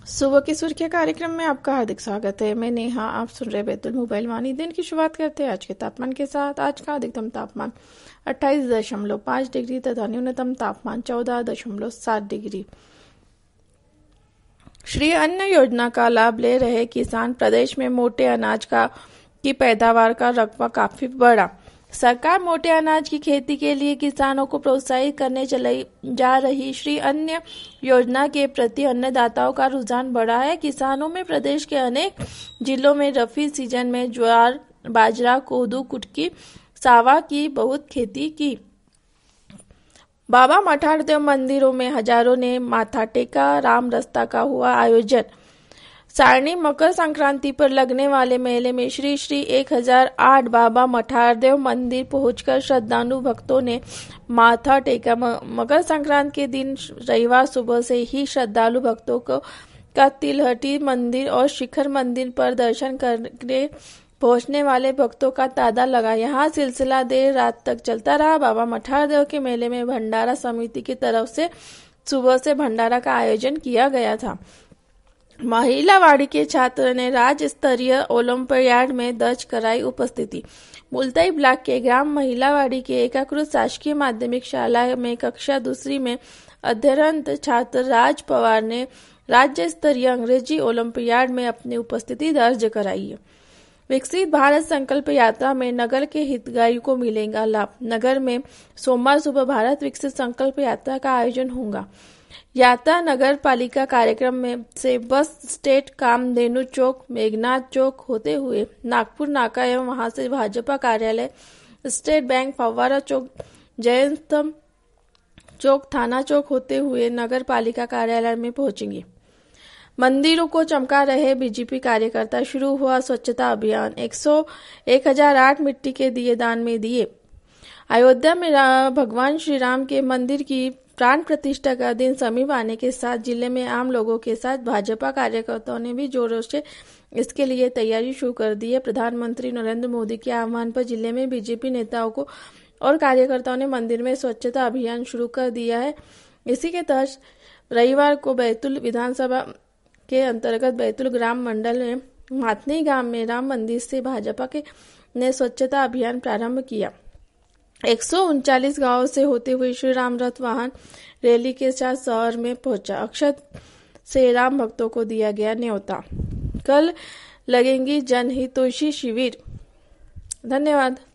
सुबह की सुर्खियां कार्यक्रम में आपका हार्दिक स्वागत है। मैं नेहा, आप सुन रहे बैतुल मोबाइल वाणी। दिन की शुरुआत करते हैं आज के तापमान के साथ। आज का अधिकतम तापमान 28.5 डिग्री तथा न्यूनतम तापमान 14.7 डिग्री। श्री अन्न योजना का लाभ ले रहे किसान, प्रदेश में मोटे अनाज की पैदावार का रकबा काफी बढ़ा। सरकार मोटे अनाज की खेती के लिए किसानों को प्रोत्साहित करने चलाई जा रही श्री अन्न योजना के प्रति अन्नदाताओं का रुझान बढ़ा है। किसानों में प्रदेश के अनेक जिलों में रबी सीजन में ज्वार, बाजरा, कोदू, कुटकी, सावा की बहुत खेती की। बाबा मठारदेव मंदिरों में हजारों ने माथा टेका। राम रस्ता का हुआ आयोजन। सारणी मकर संक्रांति पर लगने वाले मेले में श्री 1008 बाबा मठारदेव मंदिर पहुंचकर श्रद्धालु भक्तों ने माथा टेका। मकर संक्रांति के दिन रविवार सुबह से ही श्रद्धालु भक्तों का तिलहटी मंदिर और शिखर मंदिर पर दर्शन करने पहुंचने वाले भक्तों का तांता लगा। यहाँ सिलसिला देर रात तक चलता रहा। बाबा मठारदेव के मेले में भंडारा समिति की तरफ से सुबह से भंडारा का आयोजन किया गया था। महिलावाड़ी के छात्र ने राज्य स्तरीय ओलंपियाड में दर्ज कराई उपस्थिति। मुलताई ब्लॉक के ग्राम महिलावाड़ी के एकीकृत शासकीय माध्यमिक शाला में कक्षा दूसरी में अध्ययनरत छात्र राज पवार ने राज्य स्तरीय अंग्रेजी ओलंपियाड में अपनी उपस्थिति दर्ज कराई है। विकसित भारत संकल्प यात्रा में नगर के हितग्राहियों को मिलेगा लाभ। नगर में सोमवार सुबह भारत विकसित संकल्प यात्रा का आयोजन होगा। यात्रा नगर पालिका कार्यक्रम में से बस स्टैंड, कामधेनु चौक, मेघनाथ चौक होते हुए नागपुर नाका एवं वहां से भाजपा कार्यालय, स्टेट बैंक, फव्वारा चौक, जैन स्तंभ चौक, थाना चौक होते हुए नगर पालिका कार्यालय में पहुंचेंगे। मंदिरों को चमका रहे बीजेपी कार्यकर्ता। शुरू हुआ स्वच्छता अभियान। 1008 मिट्टी के दिए दान में दिए। अयोध्या में भगवान श्री राम के मंदिर की प्राण प्रतिष्ठा का दिन समीप आने के साथ जिले में आम लोगों के साथ भाजपा कार्यकर्ताओं ने भी जोरों से इसके लिए तैयारी शुरू कर दी है। प्रधानमंत्री नरेंद्र मोदी के आह्वान पर जिले में बीजेपी नेताओं को और कार्यकर्ताओं ने मंदिर में स्वच्छता अभियान शुरू कर दिया है। इसी के तहत रविवार को बैतूल विधानसभा के अंतर्गत बैतूल ग्राम मंडल में माथनी गांव में राम मंदिर से भाजपा ने स्वच्छता अभियान प्रारंभ किया। 139 गांवों से होते हुए श्री राम रथ वाहन रैली के साथ शहर में पहुंचा। अक्षत से राम भक्तों को दिया गया न्योता। कल लगेंगी जनहितैषी शिविर। धन्यवाद।